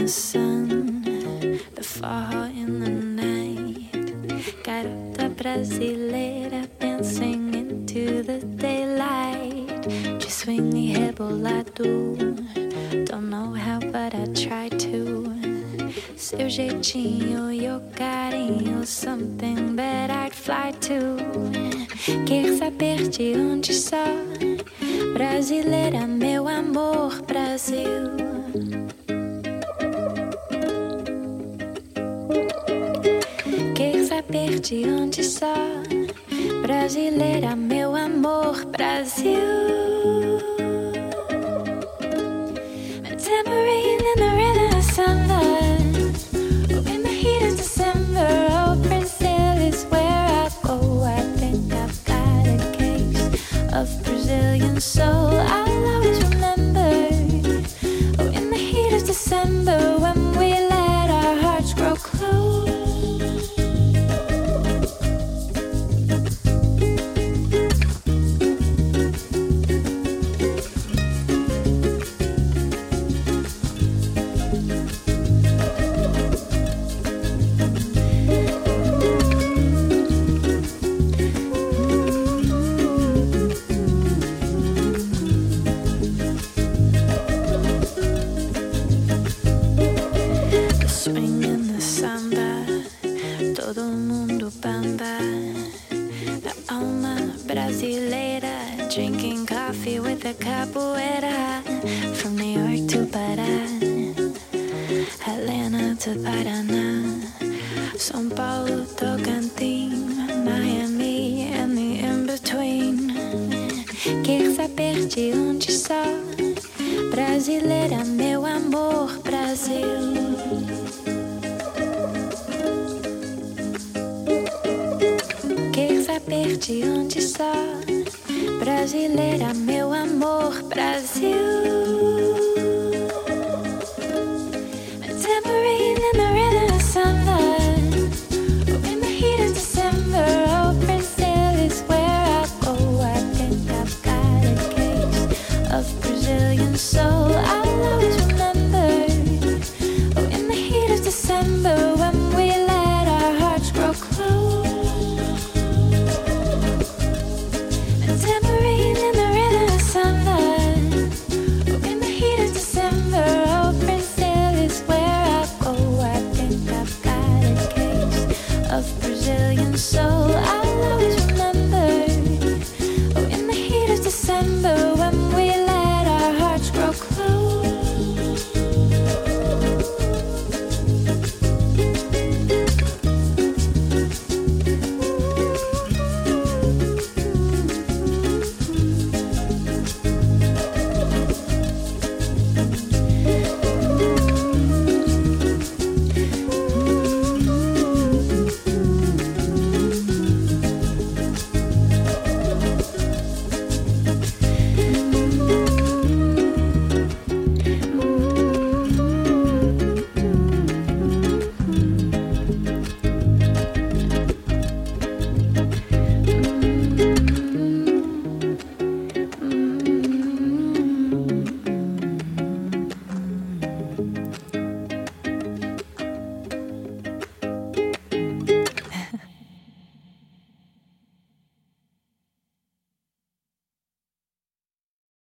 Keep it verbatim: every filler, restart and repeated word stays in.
the sun, the fall in the night. Garota brasileira dancing into the daylight. De swing e rebolado, don't know how but I try to. Seu jeitinho, your carinho, something that I'd fly to. Quer saber de onde sou? Brasileira, meu amor, Brasil. Quer saber de onde sou? Brasileira, meu amor, Brasil. Tambourine in the rhythm of summer, oh, in the heat of December. Oh, Brazil is where I go. I think I've got a case of Brazilian soul. I'll always remember, oh, in the heat of December, when we let our hearts grow close. Drinking coffee with a capoeira. From New York to Pará, Atlanta to Paraná.